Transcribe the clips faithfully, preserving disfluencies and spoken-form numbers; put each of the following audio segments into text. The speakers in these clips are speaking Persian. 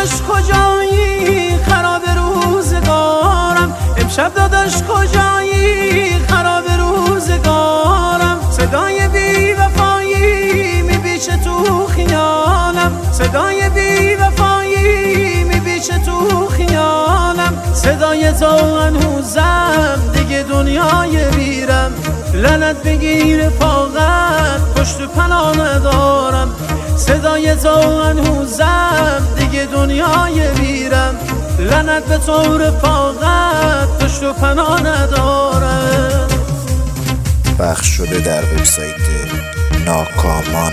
داداش کجایی خراب روزگارم، امشب داداش کجایی خراب روزگارم. صدای بی وفایی میبیشه تو خیالم، صدای بی وفایی میبیشه تو خیالم. صدای تو هنوزم دیگه دنیای بیرم، لعنت بگیر فاقت پشت پناه ندارم. صدای تو هنوزم دیگه دنیای بیرم، لعنت به تو رفاقت پشت و پناه ندارم. پخش شده در وبسایت ناکامان.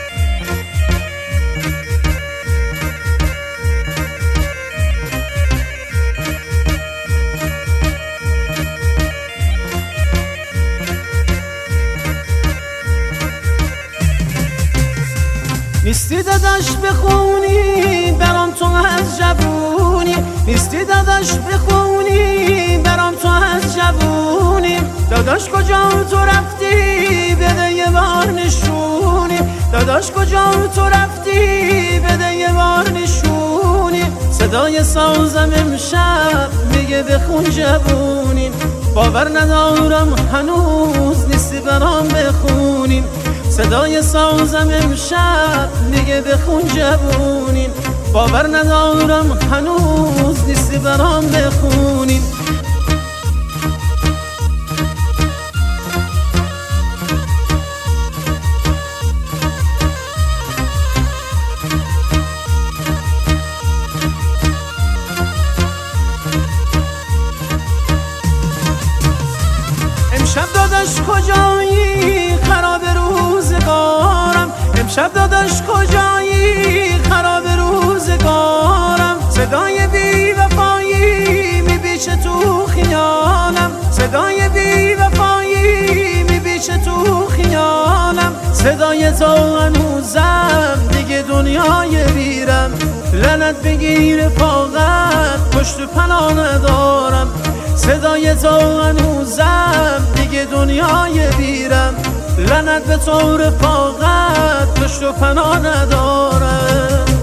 نیستی داداش بخونی برام تو از جوونی، نیستی داداش بخونی برام تو از جوونی. داداش کجا تو رفتی بده یه بار نشونی، داداش کجا تو رفتی بده یه بار نشونی. صدای سازم امشب میگه بخون جوونی، باور ندارم هنوز نیستی برام بخونی. صدای سازم امشب میگه بخون جوونین، باور ندارم هنوز نیستی برام بخونین. امشب داداش کجایی خراب روزگارم، امشب داداش کجایی خراب روزگارم. صدای بی وفایی میبیشه تو خیالم، صدای بی وفایی میبیشه تو خیالم. صدای تو هنوزم دیگه دنیای بیرم، لعنت بگیر فاقت پشت پناه ندارم. صدای تو هنوزم دیگه دنیای بیرم، لعنت به تو رفاقت پشت و پناه ندارم.